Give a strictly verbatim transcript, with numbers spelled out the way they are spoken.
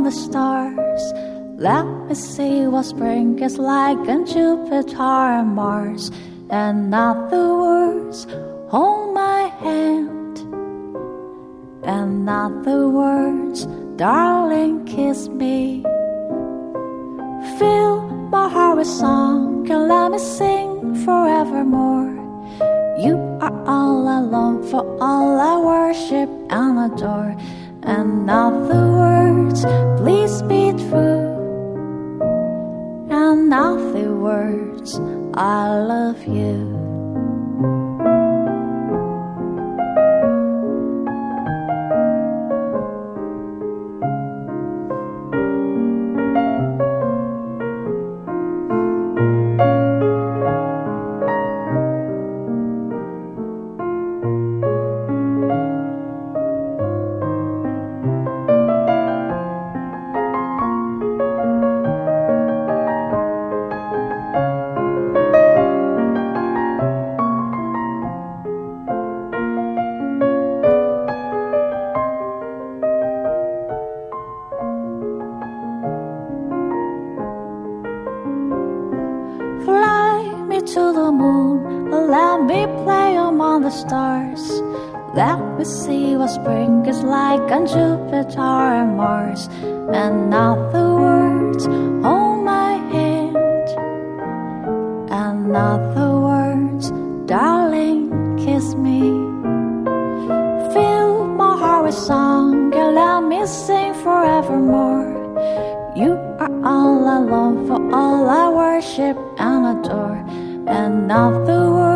the stars. Let me see what spring is like on Jupiter and Mars. And other words, hold my hand. And other words, darling, kiss me. Fill my heart with song and let me sing forevermore. You are all I long for, all I worship and adore. And other words, please be true. And other words, I love you. To the moon, let me play among the stars. Let me see what spring is like on Jupiter and Mars. And other words, hold my hand. And other words, darling, kiss me. Fill my heart with song and let me sing forevermore. You are all I long for, all I worship and adore. And of the world